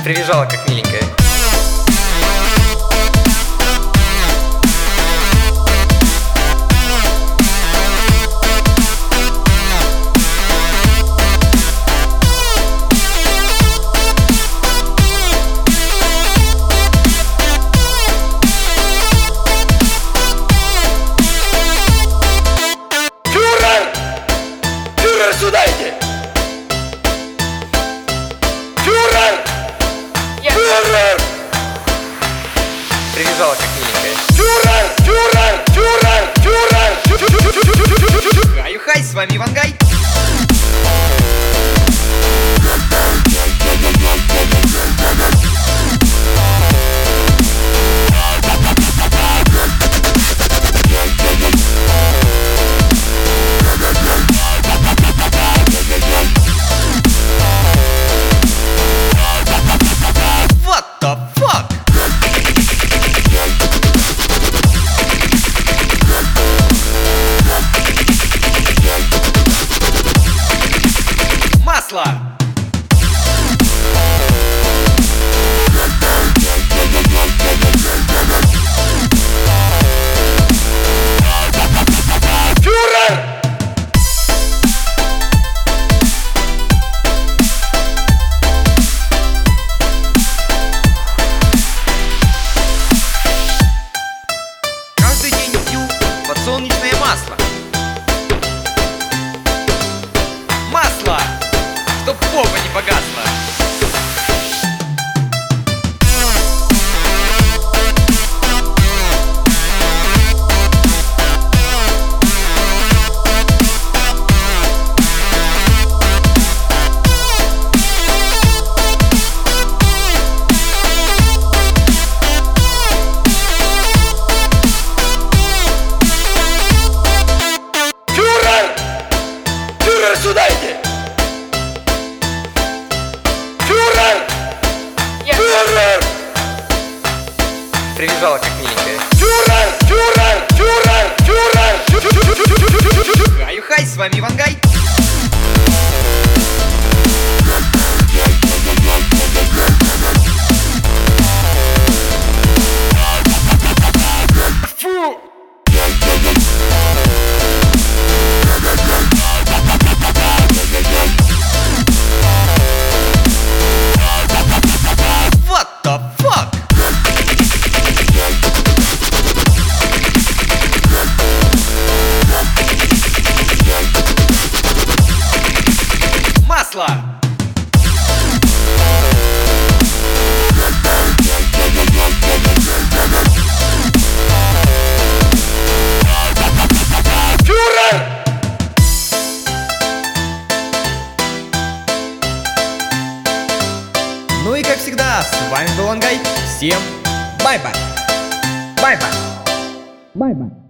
Прибежала как миленькая. Фюрер, сюда иди! Фюрер! Фюрер! Прибежала как миленькая. Фюрер! Фюрер! Фюрер! Фюрер! Хай-хай, с вами Ивангай. What the fuck? Масло! Фюрер! Каждый день пью подсолнечное масло. Масло! Чтоб попа не погасла. Фюрер! Фюрер, сюда иди! Фюрер! Фюрер! Прибежала как миленькая. Фюрер! Фюрер! Фюрер! Фюрер! Хай-хай, с вами Ивангай. Фу! What the fuck? Масло! Фюрер! Ну и как всегда, с вами был Ивангай. Всем бай-бай. Бай-бай. Бай-бай.